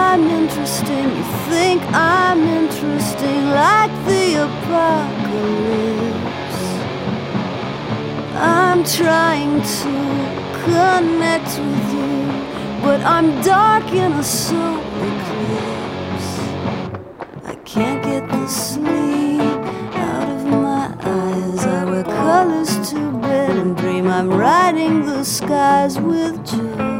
I'm interesting, you think I'm interesting, like the apocalypse. I'm trying to connect with you, but I'm dark in a solar eclipse. I can't get the sleep out of my eyes. I wear colors to bed and dream I'm riding the skies with joy.